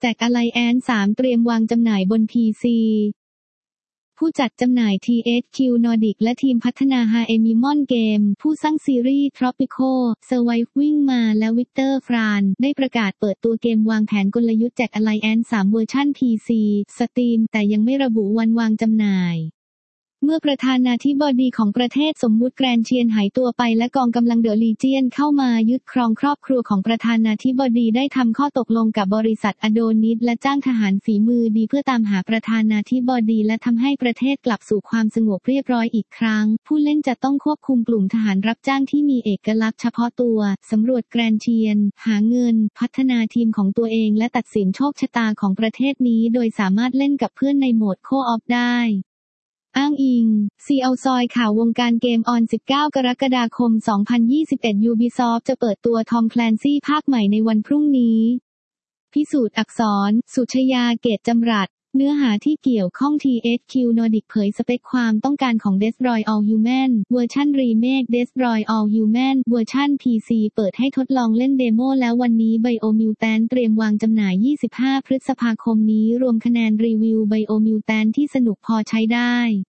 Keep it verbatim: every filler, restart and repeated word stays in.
แจก Alliance สาม เตรียมวางจำหน่ายบน พี ซี ผู้จัดจำหน่าย ที เอช คิว Nordic และทีมพัฒนา Haemimon Game ผู้สร้างซีรีส์ Tropico Surviving มาและ Victor Fran ได้ประกาศเปิดตัวเกมวางแผนกลยุทธ์แจก Alliance สาม เวอร์ชัน พี ซี Steam แต่ยังไม่ระบุวันวางจำหน่ายเมื่อประธานาธิบดีของประเทศสมมุติแกรนเชียนหายตัวไปและกองกำลังเดอะลีเจียนเข้ามายึดครองครอบครัวของประธานาธิบดีได้ทำข้อตกลงกับบริษัทอโดนิสและจ้างทหารฝีมือดีเพื่อตามหาประธานาธิบดีและทำให้ประเทศกลับสู่ความสงบเรียบร้อยอีกครั้งผู้เล่นจะต้องควบคุมกลุ่มทหารรับจ้างที่มีเอกลักษณ์เฉพาะตัวสำรวจแกรนเชียนหาเงินพัฒนาทีมของตัวเองและตัดสินโชคชะตาของประเทศนี้โดยสามารถเล่นกับเพื่อนในโหมดโคออฟได้อ้างอิง ซี แอล ซอยข่าววงการเกมออน สิบเก้ากรกฎาคม สองพันยี่สิบเอ็ด Ubisoft จะเปิดตัว Tom Clancy ภาคใหม่ในวันพรุ่งนี้พิสูจน์อักษร สุชยา เกตจำรัดเนื้อหาที่เกี่ยวข้อง ที เอช คิว Nordic เผยสเปคความต้องการของ Destroy All Human เวอร์ชันรีเมค Destroy All Human เวอร์ชัน พี ซี เปิดให้ทดลองเล่นเดโมแล้ววันนี้ Biomutant เตรียมวางจำหน่าย ยี่สิบห้า พฤษภาคมนี้รวมคะแนนรีวิว Biomutant ที่สนุกพอใช้ได้